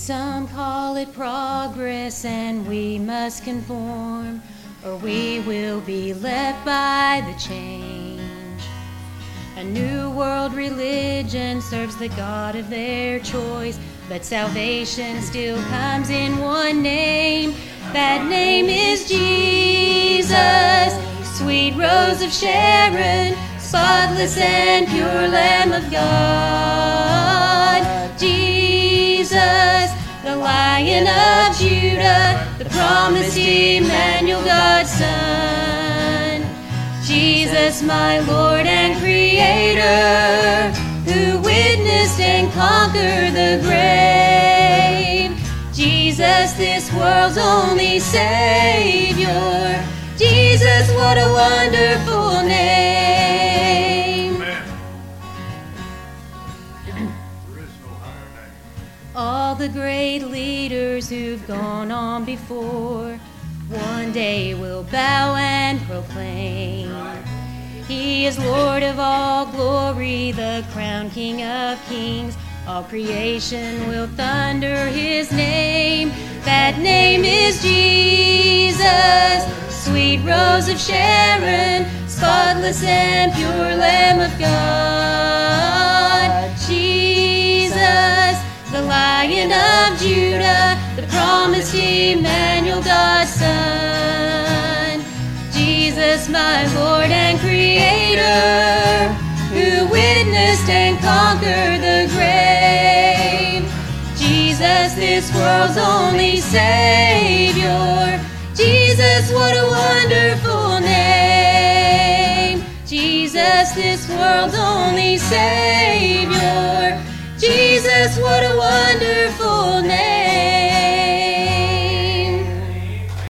Some call it progress, and we must conform, or we will be left by the change. A new world religion serves the God of their choice, but salvation still comes in one name. That name is Jesus, sweet Rose of Sharon, spotless and pure Lamb of God. Jesus, the Lion of Judah, the promised Emmanuel, God's Son. Jesus, my Lord and Creator, who witnessed and conquered the grave. Jesus, this world's only Savior. Jesus, what a wonderful name. Amen. There is no higher name. All the great leaders who've gone on before one day will bow and proclaim, He is Lord of all glory, the crowned King of kings. All creation will thunder His name. That name is Jesus, sweet Rose of Sharon, spotless and pure Lamb of God. Jesus, the Lion of Judah, the promised Emmanuel, God's Son. Jesus, my Lord and Creator, who witnessed and conquered the grave. Jesus, this world's only Savior. Jesus, what a wonderful name. Jesus, this world's only Savior.